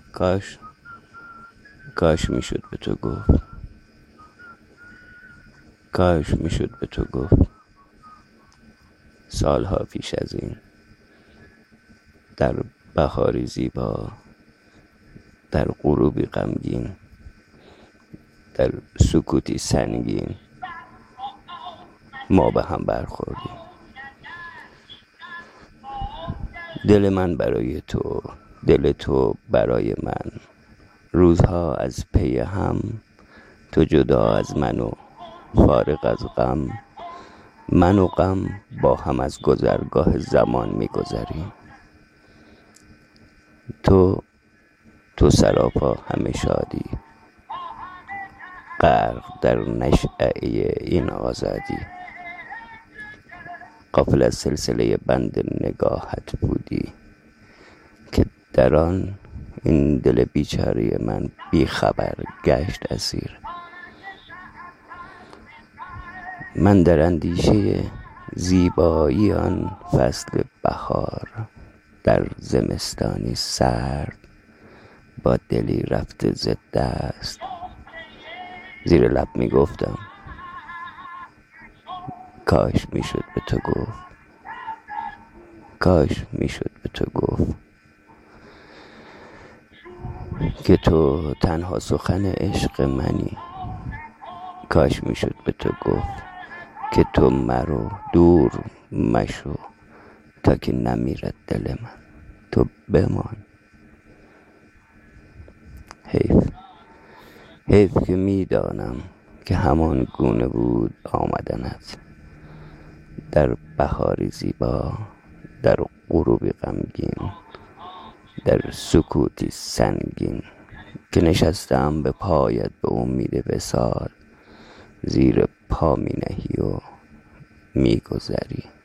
کاش میشد به تو گفت، کاش میشد به تو گفت سالها پیش از این، در بهاری زیبا، در غروبی غمگین، در سکوتی سنگین، ما به هم برخوردیم. دل من برای تو، دل تو برای من، روزها از پی هم، تو جدا از من و فارغ از غم، من و غم با هم از گذرگاه زمان می‌گذریم. تو سراپا همه شادی، غرق در نشأه این آزادی، غافل از سلسله بند نگاهت بودی که در آن این دل بیچاره من بی خبر گشت اسیر. من در اندیشه زیبایی آن فصل بهار، در زمستانی سرد با دلی رفته ز دست، زیر لب می گفتم کاش میشد به تو گفت، کاش میشد به تو گفت که تو تنها سخن عشق منی، کاش میشد به تو گفت که تو مرو، دور مشو تا که نمیرد دل من، تو بمان. حیف که میدانم که همان گونه بود آمدنت، در بهاری زیبا، در غروبی غمگین، در سکوتی سنگین، که نشستم به پایت به امید وصال، زیر پا می نهی و می گذری.